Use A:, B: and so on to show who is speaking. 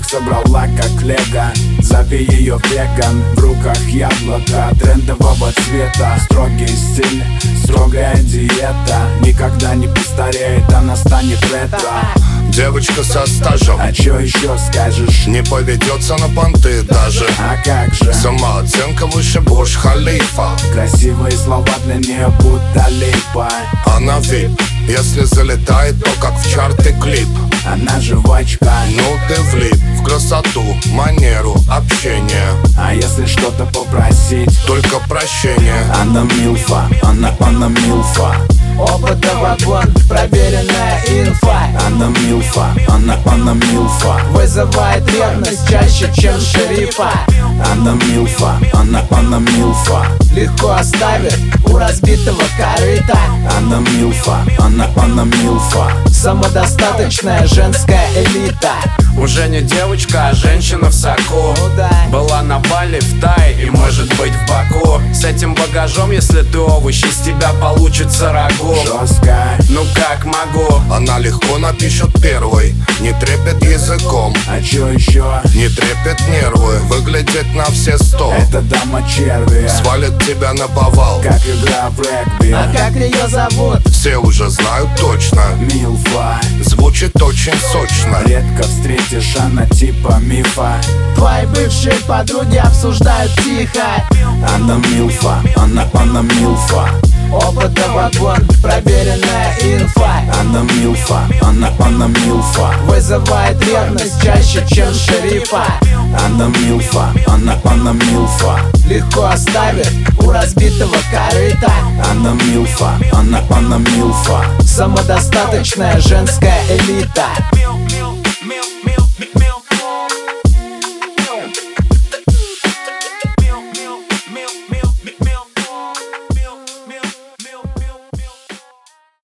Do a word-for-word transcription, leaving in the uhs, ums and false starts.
A: девушек собрала как лего. Зови ее веган, в руках яблоко трендового цвета. Строгий стиль, строгая диета. Никогда не постареет, она станет ретро.
B: Девочка со стажем,
A: а чё еще скажешь?
B: не поведется на понты даже.
A: А как же?
B: Самооценка выше Бурдж-Халифа.
A: Красивые слова для нее будто липа.
B: Она вип, если залетает, то как в чарты клип.
A: Она жвачка,
B: ну ты влип в красоту, манеру, общение.
A: А если что-то попросить?
B: Только прощение.
A: Она милфа, она, она милфа.
C: Опыта вагон, проверенная инфа.
A: Она милфа, она, она милфа.
C: Вызывает ревность чаще, чем шерифа.
A: Она милфа, она, она милфа.
C: Легко оставит у разбитого корыта.
A: Она милфа, она, она милфа.
C: Самодостаточная женская элита.
D: Уже не девочка, а женщина в соку. Была на Бали, в Тай и может быть в Баку. С этим багажом, если ты овощ, из тебя получится рагу.
A: Жестко,
D: ну как могу.
B: Она легко напишет первой, не трепет языком.
A: А чё еще?
B: Не трепет нервы, выглядит на все сто.
A: Это дама черви,
B: свалит тебя на повал,
A: как игра в регби.
C: А как ее зовут?
B: Все уже знают точно.
A: Милфа,
B: звучит очень сочно.
A: Редко встретишь, она типа мифа.
C: Твои бывшие подруги обсуждают тихо.
A: Она милфа, она, она милфа.
C: Опыта вагон, проверенная инфа.
A: Она милфа, она, она милфа.
C: Вызывает ревность чаще, чем шерифа.
A: Она милфа, она, она милфа.
C: Легко оставит у разбитого корыта.
A: Она милфа, она, она милфа.
C: Самодостаточная женская элита.